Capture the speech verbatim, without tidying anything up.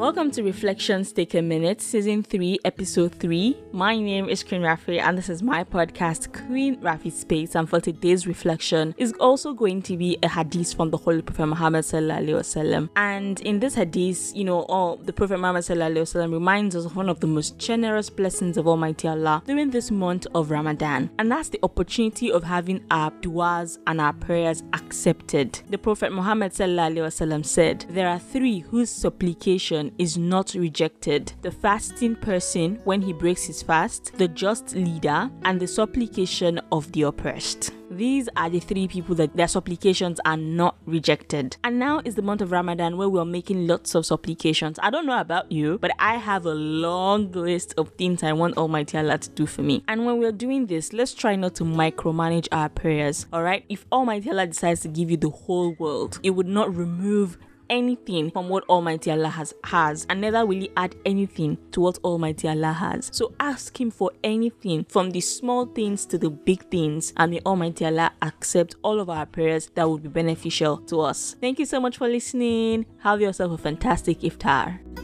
Welcome to Reflections Take a Minute, Season three, Episode three. My name is Queen Rafi and this is my podcast, Queen Rafi Space. And for today's reflection is also going to be a hadith from the Holy Prophet Muhammad Sallallahu Alaihi Wasallam. And in this hadith, you know, oh, the Prophet Muhammad Sallallahu Alaihi Wasallam reminds us of one of the most generous blessings of Almighty Allah during this month of Ramadan. And that's the opportunity of having our du'as and our prayers accepted. The Prophet Muhammad Sallallahu Alaihi Wasallam said, there are three whose supplication is not rejected: the fasting person when he breaks his fast, the just leader, and the supplication of the oppressed. These are the three people that their supplications are not rejected. And now is the month of Ramadan where we're making lots of supplications. I don't know about you, but I have a long list of things I want Almighty Allah to do for me. And when we're doing this, let's try not to micromanage our prayers, alright? If Almighty Allah decides to give you the whole world, it would not remove anything from what Almighty Allah has has and neither will he add anything to what Almighty Allah has. So ask him for anything, from the small things to the big things, and may Almighty Allah accept all of our prayers that would be beneficial to us. Thank you so much for listening. Have yourself a fantastic iftar.